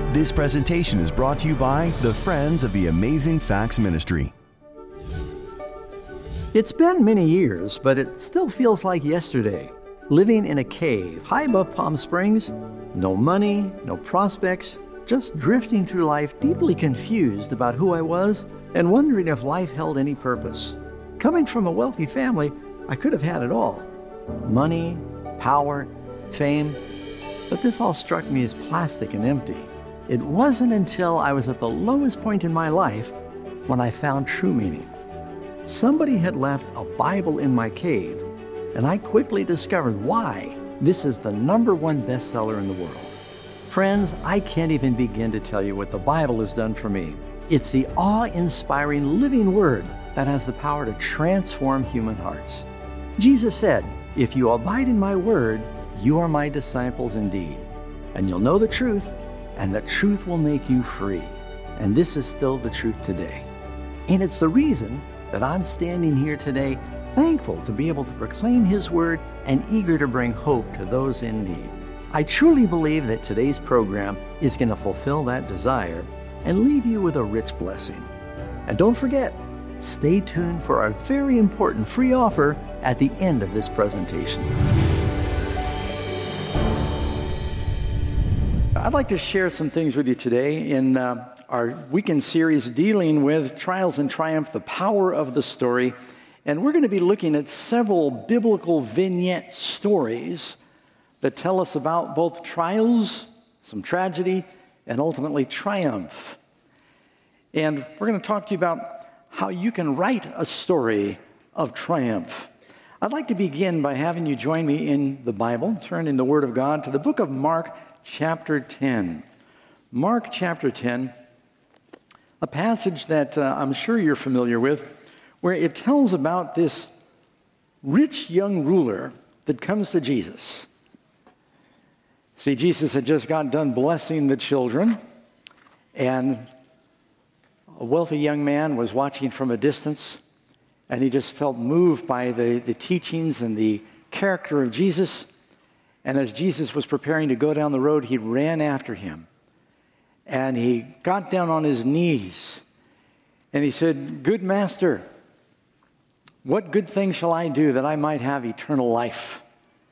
This presentation is brought to you by the Friends of the Amazing Facts Ministry. It's been many years, but it still feels like yesterday. Living in a cave high above Palm Springs, no money, no prospects, just drifting through life deeply confused about who I was and wondering if life held any purpose. Coming from a wealthy family, I could have had it all. Money, power, fame, but this all struck me as plastic and empty. It wasn't until I was at the lowest point in my life when I found true meaning. Somebody had left a Bible in my cave, and I quickly discovered why this is the #1 bestseller in the world. Friends, I can't even begin to tell you what the Bible has done for me. It's the awe-inspiring living word that has the power to transform human hearts. Jesus said, "If you abide in my word, you are my disciples indeed, and you'll know the truth, and the truth will make you free." And this is still the truth today. And it's the reason that I'm standing here today, thankful to be able to proclaim His word and eager to bring hope to those in need. I truly believe that today's program is going to fulfill that desire and leave you with a rich blessing. And don't forget, stay tuned for our very important free offer at the end of this presentation. I'd like to share some things with you today in our weekend series dealing with Trials and Triumph, the power of the story. And we're going to be looking at several biblical vignette stories that tell us about both trials, some tragedy, and ultimately triumph. And we're going to talk to you about how you can write a story of triumph. I'd like to begin by having you join me in the Bible, turn in the Word of God to the book of Mark, chapter 10. Mark chapter 10, a passage that I'm sure you're familiar with, where it tells about this rich young ruler that comes to Jesus. See, Jesus had just got done blessing the children, and a wealthy young man was watching from a distance, and he just felt moved by the teachings and the character of Jesus. And as Jesus was preparing to go down the road, he ran after him. And he got down on his knees. And he said, "Good master, what good thing shall I do that I might have eternal life?"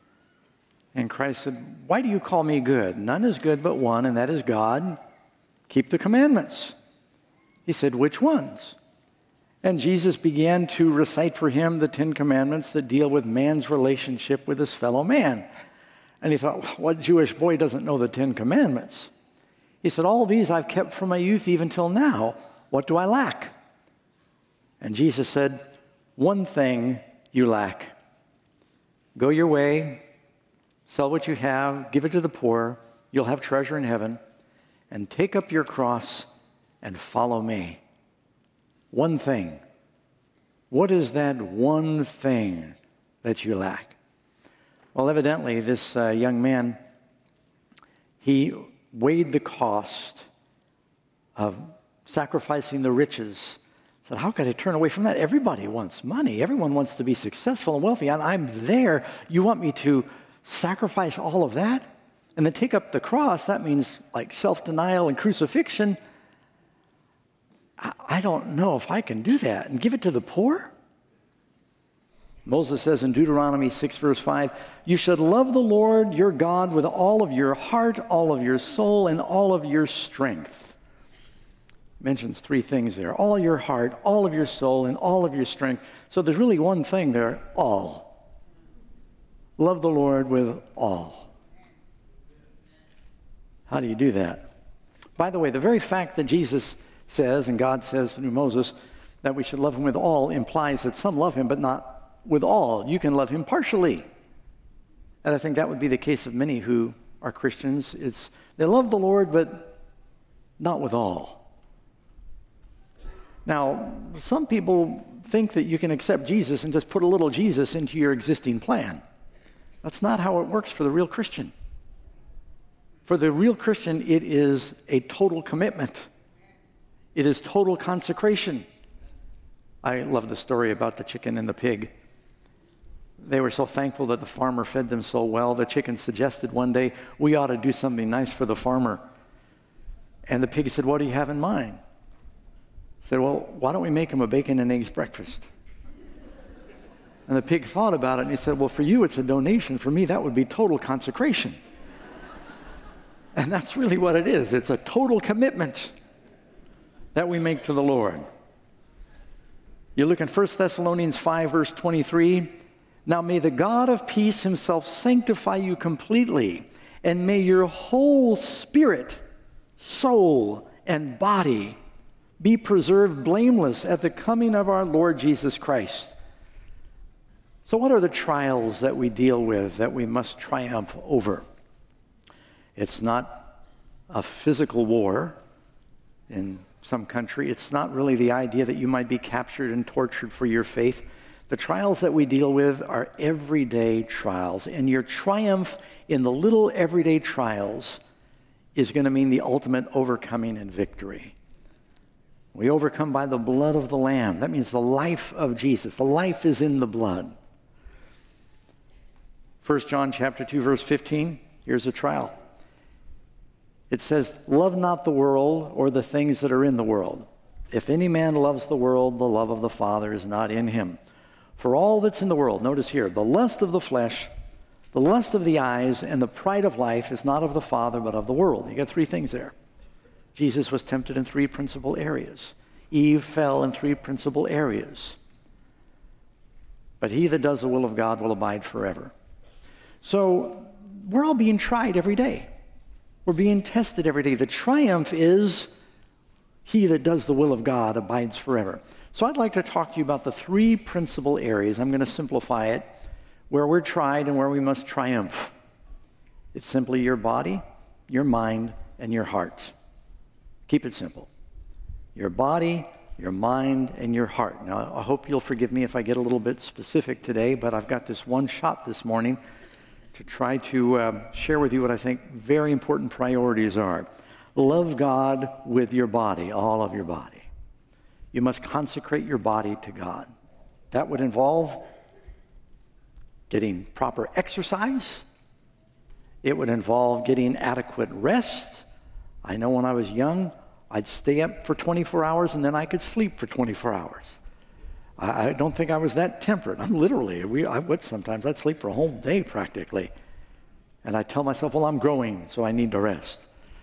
And Christ said, "Why do you call me good? None is good but one, and that is God. Keep the commandments." He said, "Which ones?" And Jesus began to recite for him the 10 commandments that deal with man's relationship with his fellow man. And he thought, what Jewish boy doesn't know the 10 commandments? He said, "All these I've kept from my youth even till now. What do I lack?" And Jesus said, "One thing you lack. Go your way, sell what you have, give it to the poor. You'll have treasure in heaven. And take up your cross and follow me." One thing. What is that one thing that you lack? Well, evidently, this young man, he weighed the cost of sacrificing the riches. Said, how could I turn away from that? Everybody wants money. Everyone wants to be successful and wealthy. And I'm there. You want me to sacrifice all of that? And then take up the cross. That means like self-denial and crucifixion. I don't know if I can do that. And give it to the poor? Moses says in Deuteronomy 6, verse 5, "You should love the Lord your God with all of your heart, all of your soul, and all of your strength." Mentions 3 things there. All your heart, all of your soul, and all of your strength. So there's really one thing there, all. Love the Lord with all. How do you do that? By the way, the very fact that Jesus says, and God says through Moses, that we should love him with all implies that some love him, but not with all. You can love him partially. And I think that would be the case of many who are Christians. They love the Lord, but not with all. Now, some people think that you can accept Jesus and just put a little Jesus into your existing plan. That's not how it works for the real Christian. For the real Christian, it is a total commitment. It is total consecration. I love the story about the chicken and the pig. They were so thankful that the farmer fed them so well. The chicken suggested one day, we ought to do something nice for the farmer. And the pig said, what do you have in mind? He said, well, why don't we make him a bacon and eggs breakfast? And the pig thought about it, and he said, well, for you it's a donation. For me, that would be total consecration. And that's really what it is. It's a total commitment that we make to the Lord. You look in 1 Thessalonians 5, verse 23. Now may the God of peace himself sanctify you completely, and may your whole spirit, soul, and body be preserved blameless at the coming of our Lord Jesus Christ. So what are the trials that we deal with that we must triumph over? It's not a physical war in some country. It's not really the idea that you might be captured and tortured for your faith. The trials that we deal with are everyday trials, and your triumph in the little everyday trials is going to mean the ultimate overcoming and victory. We overcome by the blood of the Lamb. That means the life of Jesus. The life is in the blood. 1 John chapter 2, verse 15, here's a trial. It says, love not the world or the things that are in the world. If any man loves the world, the love of the Father is not in him. For all that's in the world, notice here, the lust of the flesh, the lust of the eyes, and the pride of life is not of the Father, but of the world. You got three things there. Jesus was tempted in three principal areas. Eve fell in three principal areas. But he that does the will of God will abide forever. So we're all being tried every day. We're being tested every day. The triumph is he that does the will of God abides forever. So I'd like to talk to you about the three principal areas. I'm going to simplify it, where we're tried and where we must triumph. It's simply your body, your mind, and your heart. Keep it simple. Your body, your mind, and your heart. Now, I hope you'll forgive me if I get a little bit specific today, but I've got this one shot this morning to try to share with you what I think very important priorities are. Love God with your body, all of your body. You must consecrate your body to God. That would involve getting proper exercise. It would involve getting adequate rest. I know when I was young, I'd stay up for 24 hours and then I could sleep for 24 hours. I don't think I was that temperate. I'm literally, sometimes I'd sleep for a whole day practically. And I tell myself, well, I'm growing, so I need to rest.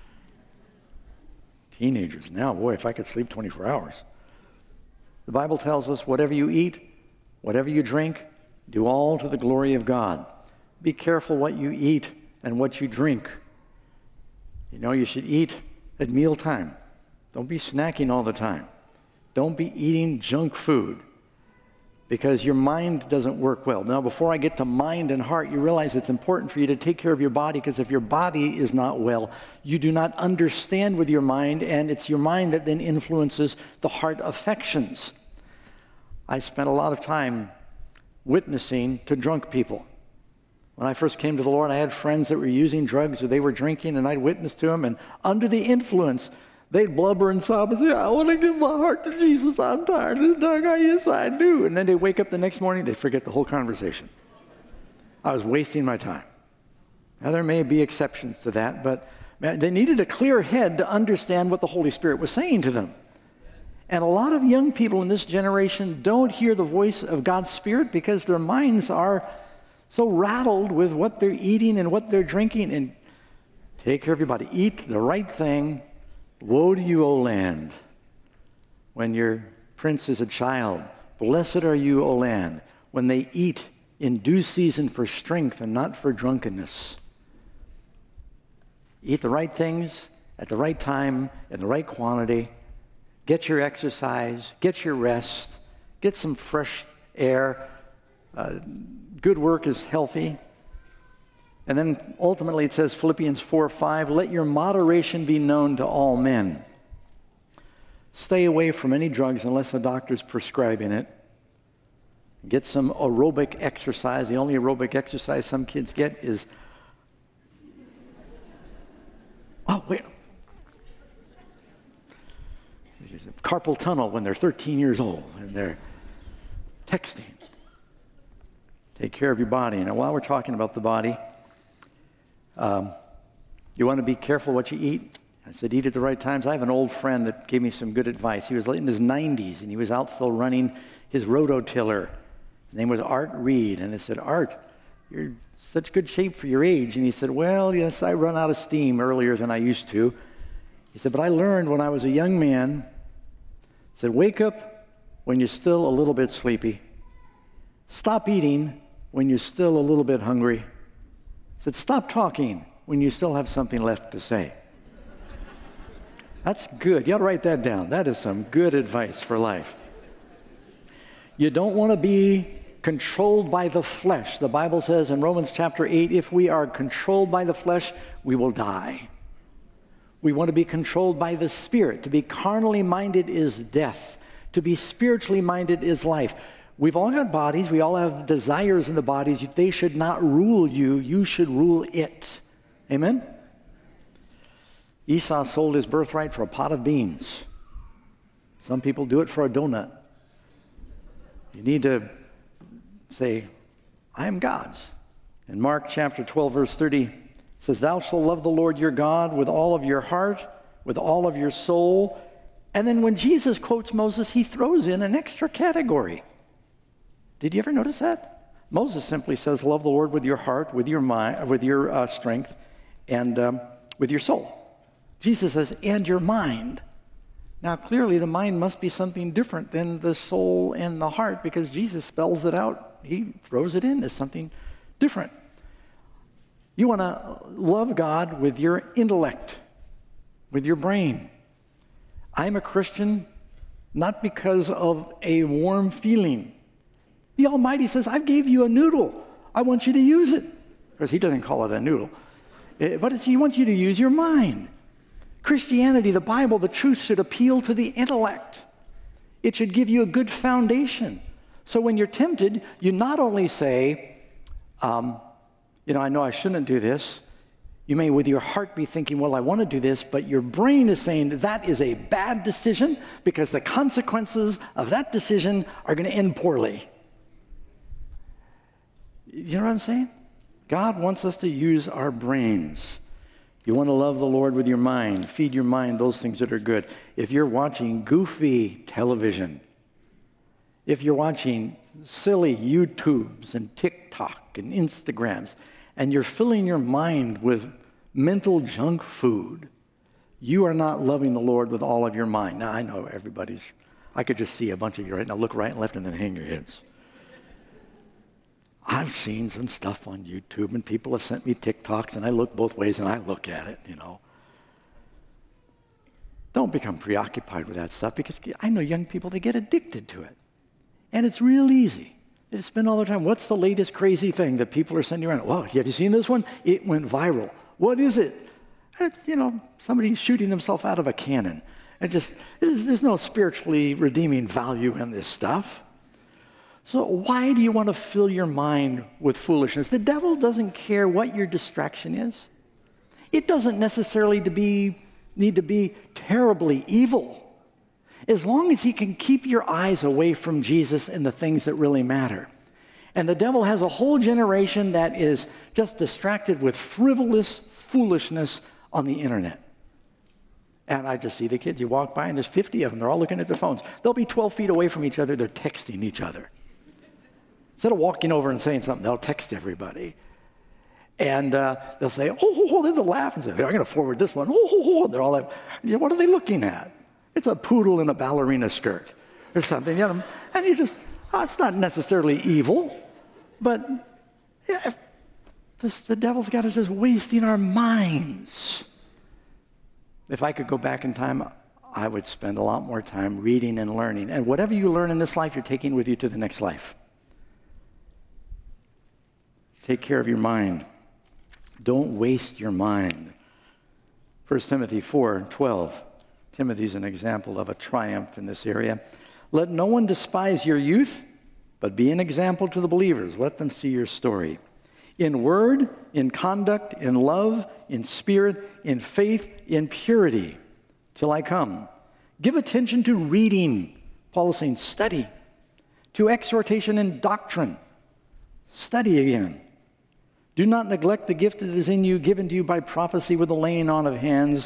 Teenagers now, boy, if I could sleep 24 hours. The Bible tells us whatever you eat, whatever you drink, do all to the glory of God. Be careful what you eat and what you drink. You know, you should eat at mealtime. Don't be snacking all the time. Don't be eating junk food, because your mind doesn't work well. Now, before I get to mind and heart, you realize it's important for you to take care of your body, because if your body is not well, you do not understand with your mind, and it's your mind that then influences the heart affections. I spent a lot of time witnessing to drunk people. When I first came to the Lord, I had friends that were using drugs or they were drinking, and I'd witness to them, and under the influence, they'd blubber and sob and say, I want to give my heart to Jesus. I'm tired of this dog. Yes, I do. And then they wake up the next morning, they forget the whole conversation. I was wasting my time. Now, there may be exceptions to that, but man, they needed a clear head to understand what the Holy Spirit was saying to them. And a lot of young people in this generation don't hear the voice of God's Spirit because their minds are so rattled with what they're eating and what they're drinking. And take care of your body. Eat the right thing. Woe to you, O land, when your prince is a child. Blessed are you, O land, when they eat in due season for strength and not for drunkenness. Eat the right things at the right time, in the right quantity. Get your exercise, get your rest, get some fresh air. Good work is healthy. And then ultimately it says, Philippians 4:5, let your moderation be known to all men. Stay away from any drugs unless the doctor's prescribing it. Get some aerobic exercise. The only aerobic exercise some kids get is, carpal tunnel when they're 13 years old and they're texting. Take care of your body. And while we're talking about the body, you want to be careful what you eat I said, eat at the right times. I have an old friend that gave me some good advice. He was in his 90s, and he was out still running his rototiller. His name was Art Reed. And I said, Art, you're in such good shape for your age. And he said, well, yes, I run out of steam earlier than I used to. He said, but I learned when I was a young man, he said, wake up when you're still a little bit sleepy. Stop eating when you're still a little bit hungry. He said, stop talking when you still have something left to say. That's good. You ought to write that down. That is some good advice for life. You don't want to be controlled by the flesh. The Bible says in Romans chapter 8, if we are controlled by the flesh, we will die. We want to be controlled by the Spirit. To be carnally minded is death. To be spiritually minded is life. We've all got bodies. We all have desires in the bodies. They should not rule you. You should rule it. Amen? Esau sold his birthright for a pot of beans. Some people do it for a donut. You need to say, I am God's. In Mark chapter 12, verse 30, it says, thou shalt love the Lord your God with all of your heart, with all of your soul. And then when Jesus quotes Moses, he throws in an extra category. Did you ever notice that? Moses simply says, love the Lord with your heart, with your mind, with your strength, and with your soul. Jesus says, and your mind. Now, clearly, the mind must be something different than the soul and the heart, because Jesus spells it out. He throws it in as something different. You want to love God with your intellect, with your brain. I'm a Christian not because of a warm feeling. The Almighty says, I gave you a noodle. I want you to use it. Of course, he doesn't call it a noodle. But he wants you to use your mind. Christianity, the Bible, the truth should appeal to the intellect. It should give you a good foundation. So when you're tempted, you not only say, I know I shouldn't do this. You may with your heart be thinking, well, I want to do this, but your brain is saying that is a bad decision because the consequences of that decision are going to end poorly. You know what I'm saying? God wants us to use our brains. You want to love the Lord with your mind. Feed your mind those things that are good. If you're watching goofy television, if you're watching silly YouTubes and TikTok and Instagrams, and you're filling your mind with mental junk food, you are not loving the Lord with all of your mind. Now, I know I could just see a bunch of you right now. Look right and left and then hang your heads. I've seen some stuff on YouTube, and people have sent me TikToks, and I look both ways, and I look at it, Don't become preoccupied with that stuff, because I know young people, they get addicted to it. And it's real easy. They spend all their time, what's the latest crazy thing that people are sending around? Whoa, have you seen this one? It went viral. What is it? It's, somebody shooting themselves out of a cannon. There's no spiritually redeeming value in this stuff. So why do you want to fill your mind with foolishness? The devil doesn't care what your distraction is. It doesn't necessarily need to be terribly evil. As long as he can keep your eyes away from Jesus and the things that really matter. And the devil has a whole generation that is just distracted with frivolous foolishness on the internet. And I just see the kids. You walk by and there's 50 of them. They're all looking at their phones. They'll be 12 feet away from each other. They're texting each other. Instead of walking over and saying something, they'll text everybody. And they'll say, then they'll laugh and say, I'm going to forward this one. And they're all like, what are they looking at? It's a poodle in a ballerina skirt or something. And you just, it's not necessarily evil, but the devil's got us just wasting our minds. If I could go back in time, I would spend a lot more time reading and learning. And whatever you learn in this life, you're taking with you to the next life. Take care of your mind. Don't waste your mind. 1 Timothy 4:12. Timothy's an example of a triumph in this area. Let no one despise your youth, but be an example to the believers. Let them see your story. In word, in conduct, in love, in spirit, in faith, in purity, till I come. Give attention to reading. Paul is saying study. To exhortation and doctrine. Study again. Do not neglect the gift that is in you, given to you by prophecy with the laying on of hands.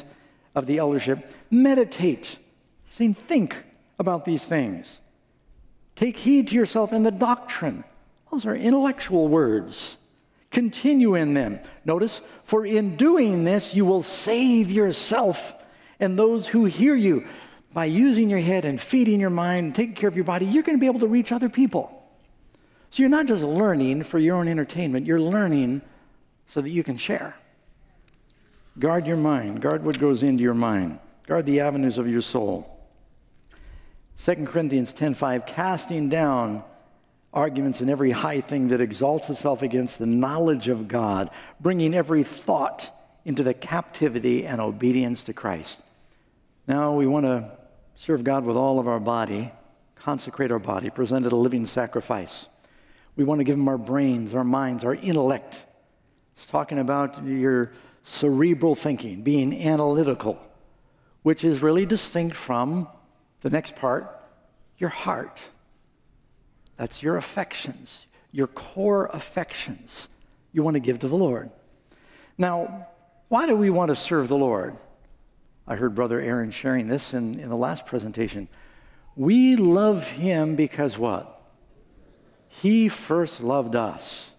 of the eldership, meditate, saying, think about these things. Take heed to yourself in the doctrine. Those are intellectual words. Continue in them. Notice, for in doing this, you will save yourself and those who hear you. By using your head and feeding your mind and taking care of your body, you're going to be able to reach other people. So you're not just learning for your own entertainment. You're learning so that you can share. Guard your mind. Guard what goes into your mind. Guard the avenues of your soul. 2 Corinthians 10:5, casting down arguments and every high thing that exalts itself against the knowledge of God, bringing every thought into the captivity and obedience to Christ. Now we want to serve God with all of our body, consecrate our body, present it a living sacrifice. We want to give him our brains, our minds, our intellect. It's talking about your cerebral thinking, being analytical, which is really distinct from the next part, your heart. That's your affections, your core affections you want to give to the Lord. Now, why do we want to serve the Lord? I heard Brother Aaron sharing this in the last presentation. We love him because what? He first loved us.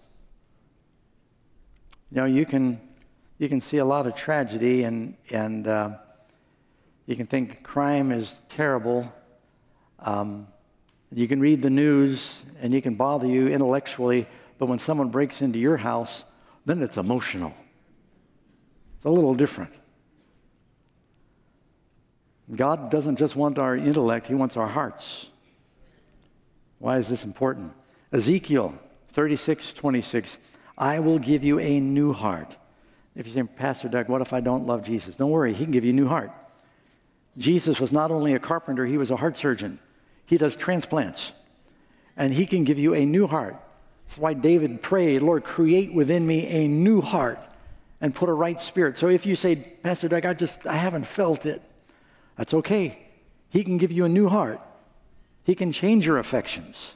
You know, you can see a lot of tragedy and you can think crime is terrible. You can read the news and you can bother you intellectually, but when someone breaks into your house, then it's emotional. It's a little different. God doesn't just want our intellect, he wants our hearts. Why is this important? Ezekiel 36:26, I will give you a new heart. If you say, Pastor Doug, what if I don't love Jesus? Don't worry, he can give you a new heart. Jesus was not only a carpenter, he was a heart surgeon. He does transplants. And he can give you a new heart. That's why David prayed, Lord, create within me a new heart and put a right spirit. So if you say, Pastor Doug, I haven't felt it, that's okay. He can give you a new heart. He can change your affections.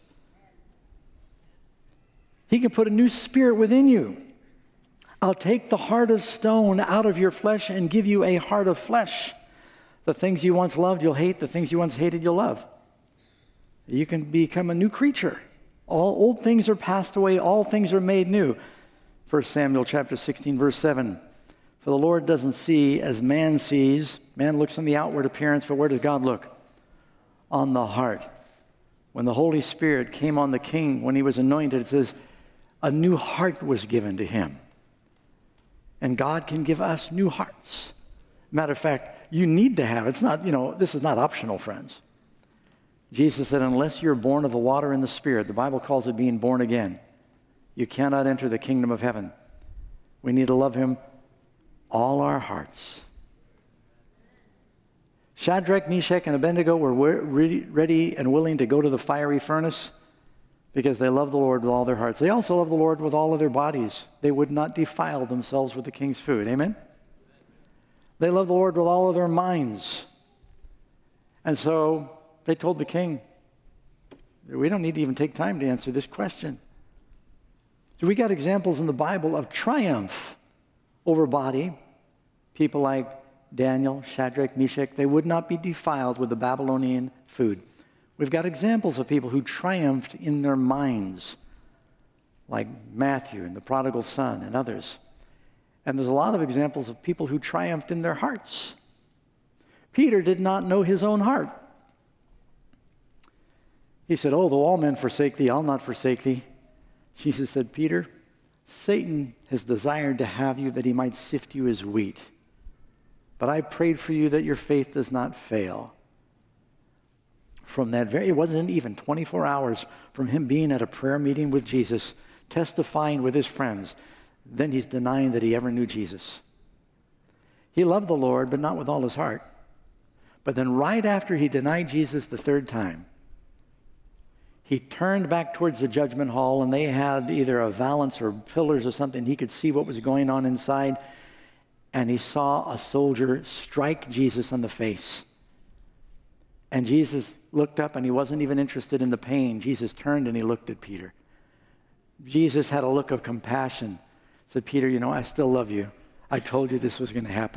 He can put a new spirit within you. I'll take the heart of stone out of your flesh and give you a heart of flesh. The things you once loved, you'll hate. The things you once hated, you'll love. You can become a new creature. All old things are passed away. All things are made new. 1 Samuel chapter 16, verse 7. For the Lord doesn't see as man sees. Man looks on the outward appearance, but where does God look? On the heart. When the Holy Spirit came on the king, when he was anointed, it says, a new heart was given to him. And God can give us new hearts. Matter of fact, you need to have, it's not, this is not optional, friends. Jesus said, unless you're born of the water and the Spirit, the Bible calls it being born again, you cannot enter the kingdom of heaven. We need to love him all our hearts. Shadrach, Meshach, and Abednego were ready and willing to go to the fiery furnace because they loved the Lord with all their hearts. They also loved the Lord with all of their bodies. They would not defile themselves with the king's food. Amen? They loved the Lord with all of their minds. And so they told the king, we don't need to even take time to answer this question. So we got examples in the Bible of triumph over body. People like Daniel, Shadrach, Meshach, they would not be defiled with the Babylonian food. We've got examples of people who triumphed in their minds, like Matthew and the prodigal son and others. And there's a lot of examples of people who triumphed in their hearts. Peter did not know his own heart. He said, though all men forsake thee, I'll not forsake thee. Jesus said, Peter, Satan has desired to have you that he might sift you as wheat. But I prayed for you that your faith does not fail. From that it wasn't even 24 hours from him being at a prayer meeting with Jesus, testifying with his friends, then he's denying that he ever knew Jesus. He loved the Lord, but not with all his heart. But then right after he denied Jesus the third time, he turned back towards the judgment hall, and they had either a valance or pillars or something. He could see what was going on inside, and he saw a soldier strike Jesus on the face. And Jesus looked up, and he wasn't even interested in the pain. Jesus turned, and he looked at Peter. Jesus had a look of compassion. Said, Peter, I still love you. I told you this was going to happen.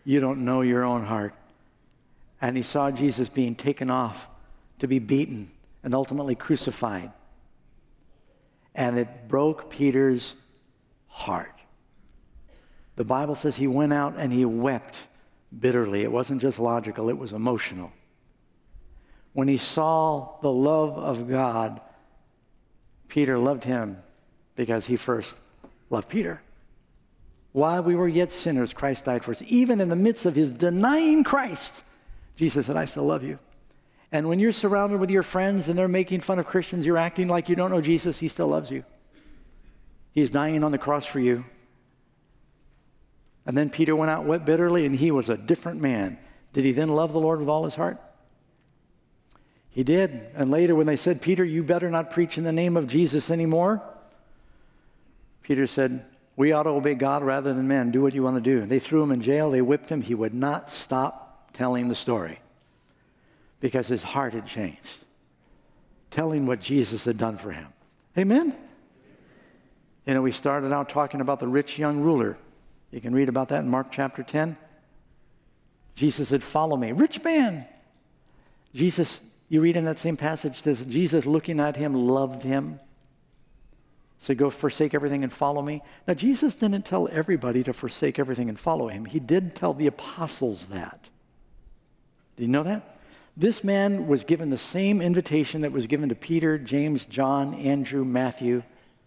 You don't know your own heart. And he saw Jesus being taken off to be beaten and ultimately crucified. And it broke Peter's heart. The Bible says he went out and he wept bitterly. It wasn't just logical, it was emotional. When he saw the love of God, Peter loved him because he first loved Peter. While we were yet sinners, Christ died for us. Even in the midst of his denying Christ, Jesus said, I still love you. And when you're surrounded with your friends and they're making fun of Christians, you're acting like you don't know Jesus, he still loves you. He's dying on the cross for you. And then Peter went out, wept bitterly, and he was a different man. Did he then love the Lord with all his heart? He did. And later when they said, Peter, you better not preach in the name of Jesus anymore, Peter said, we ought to obey God rather than men. Do what you want to do. They threw him in jail. They whipped him. He would not stop telling the story because his heart had changed, telling what Jesus had done for him. Amen? You know, we started out talking about the rich young ruler. You can read about that in Mark chapter 10. Jesus said, follow me. Rich man. Jesus, you read in that same passage, says Jesus looking at him loved him. So go forsake everything and follow me. Now, Jesus didn't tell everybody to forsake everything and follow him. He did tell the apostles that. Did you know that? This man was given the same invitation that was given to Peter, James, John, Andrew, Matthew.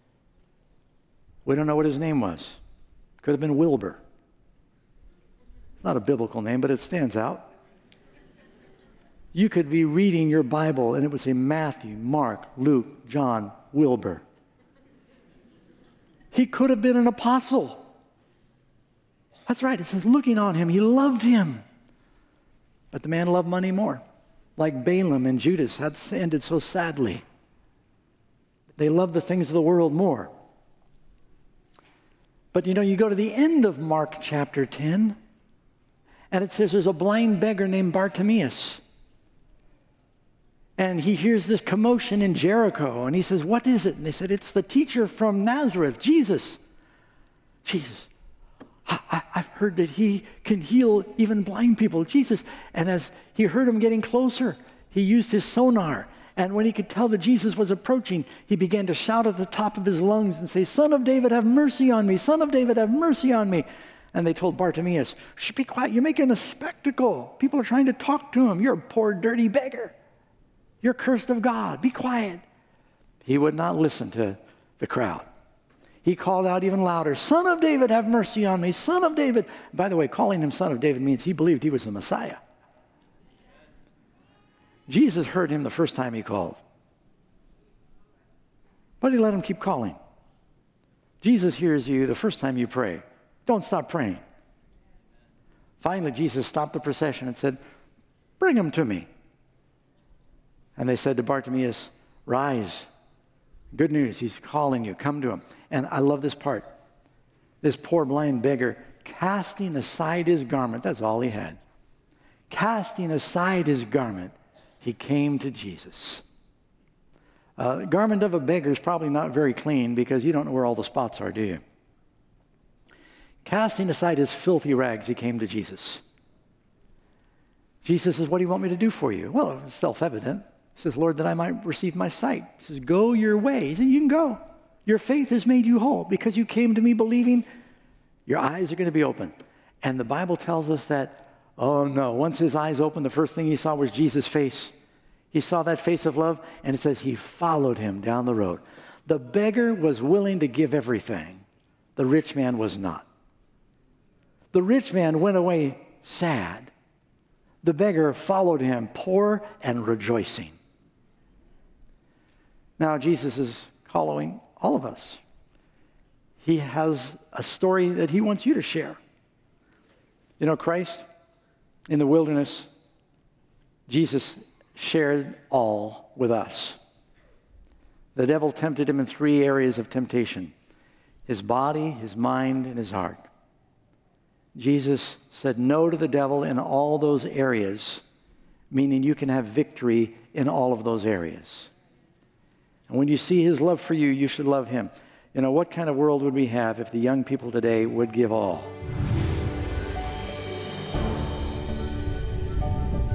We don't know what his name was. Could have been Wilbur. It's not a biblical name, but it stands out. You could be reading your Bible and it would say Matthew, Mark, Luke, John, Wilbur. He could have been an apostle. That's right. It says, looking on him, he loved him. But the man loved money more. Like Balaam and Judas had ended so sadly. They loved the things of the world more. But you know, you go to the end of Mark chapter 10, and it says there's a blind beggar named Bartimaeus. And he hears this commotion in Jericho, and he says, what is it? And they said, it's the teacher from Nazareth, Jesus. Jesus, I've heard that he can heal even blind people, Jesus. And as he heard him getting closer, he used his sonar. And when he could tell that Jesus was approaching, he began to shout at the top of his lungs and say, Son of David, have mercy on me. Son of David, have mercy on me. And they told Bartimaeus, shh, be quiet. You're making a spectacle. People are trying to talk to him. You're a poor, dirty beggar. You're cursed of God. Be quiet. He would not listen to the crowd. He called out even louder, Son of David, have mercy on me. Son of David. By the way, calling him Son of David means he believed he was the Messiah. Jesus heard him the first time he called. But he let him keep calling. Jesus hears you the first time you pray. Don't stop praying. Finally, Jesus stopped the procession and said, bring him to me. And they said to Bartimaeus, rise. Good news, he's calling you. Come to him. And I love this part. This poor blind beggar, casting aside his garment, that's all he had. Casting aside his garment, he came to Jesus. The garment of a beggar is probably not very clean because you don't know where all the spots are, do you? Casting aside his filthy rags, he came to Jesus. Jesus says, what do you want me to do for you? Well, it's self-evident. He says, Lord, that I might receive my sight. He says, go your way. He said, you can go. Your faith has made you whole. Because you came to me believing, your eyes are going to be open. And the Bible tells us that, oh no, once his eyes opened, the first thing he saw was Jesus' face. He saw that face of love, and it says he followed him down the road. The beggar was willing to give everything. The rich man was not. The rich man went away sad. The beggar followed him, poor and rejoicing. Now, Jesus is calling all of us. He has a story that he wants you to share. You know, Christ, in the wilderness, Jesus shared all with us. The devil tempted him in 3 areas of temptation: his body, his mind, and his heart. Jesus said no to the devil in all those areas, meaning you can have victory in all of those areas. And when you see his love for you, you should love him. You know, what kind of world would we have if the young people today would give all?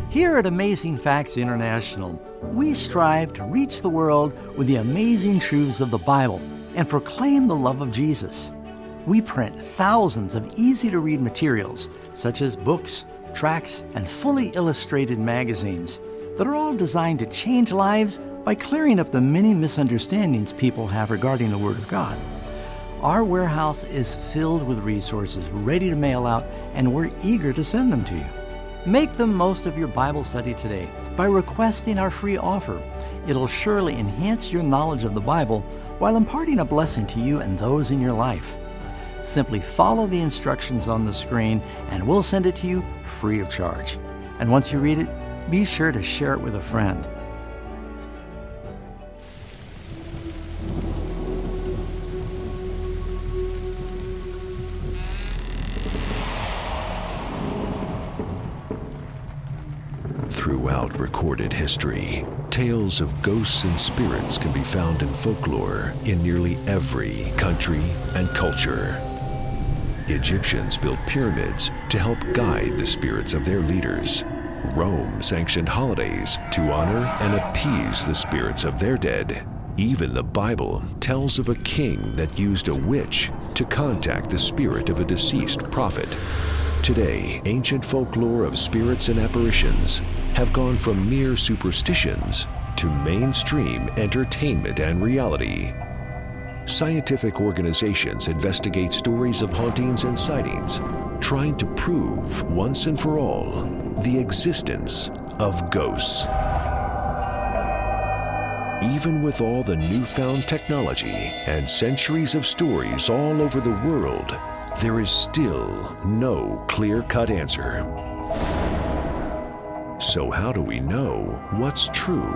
Here at Amazing Facts International, we strive to reach the world with the amazing truths of the Bible and proclaim the love of Jesus. We print thousands of easy-to-read materials, such as books, tracts, and fully illustrated magazines that are all designed to change lives by clearing up the many misunderstandings people have regarding the Word of God. Our warehouse is filled with resources ready to mail out, and we're eager to send them to you. Make the most of your Bible study today by requesting our free offer. It'll surely enhance your knowledge of the Bible while imparting a blessing to you and those in your life. Simply follow the instructions on the screen and we'll send it to you free of charge. And once you read it, be sure to share it with a friend. Throughout recorded history, tales of ghosts and spirits can be found in folklore in nearly every country and culture. Egyptians built pyramids to help guide the spirits of their leaders. Rome sanctioned holidays to honor and appease the spirits of their dead. Even the Bible tells of a king that used a witch to contact the spirit of a deceased prophet. Today, ancient folklore of spirits and apparitions have gone from mere superstitions to mainstream entertainment and reality. Scientific organizations investigate stories of hauntings and sightings, trying to prove once and for all the existence of ghosts. Even with all the newfound technology and centuries of stories all over the world, there is still no clear-cut answer. So how do we know what's true?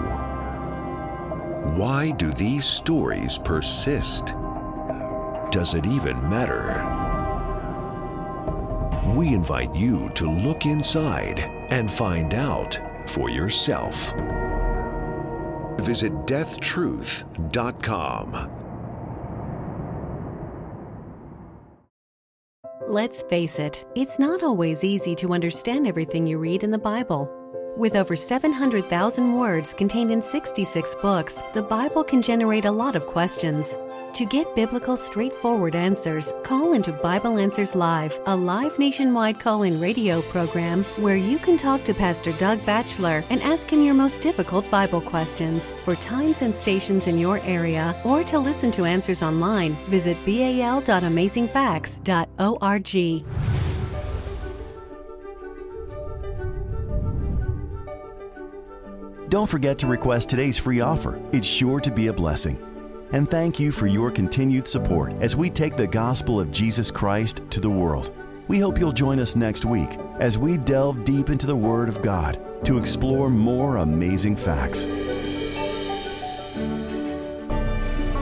Why do these stories persist? Does it even matter? We invite you to look inside and find out for yourself. Visit deathtruth.com. Let's face it, it's not always easy to understand everything you read in the Bible. With over 700,000 words contained in 66 books, the Bible can generate a lot of questions. To get biblical, straightforward answers, call into Bible Answers Live, a live nationwide call-in radio program where you can talk to Pastor Doug Batchelor and ask him your most difficult Bible questions. For times and stations in your area, or to listen to answers online, visit bal.amazingfacts.org. Don't forget to request today's free offer. It's sure to be a blessing. And thank you for your continued support as we take the gospel of Jesus Christ to the world. We hope you'll join us next week as we delve deep into the Word of God to explore more amazing facts.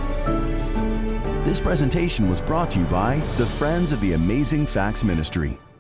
This presentation was brought to you by the Friends of the Amazing Facts Ministry.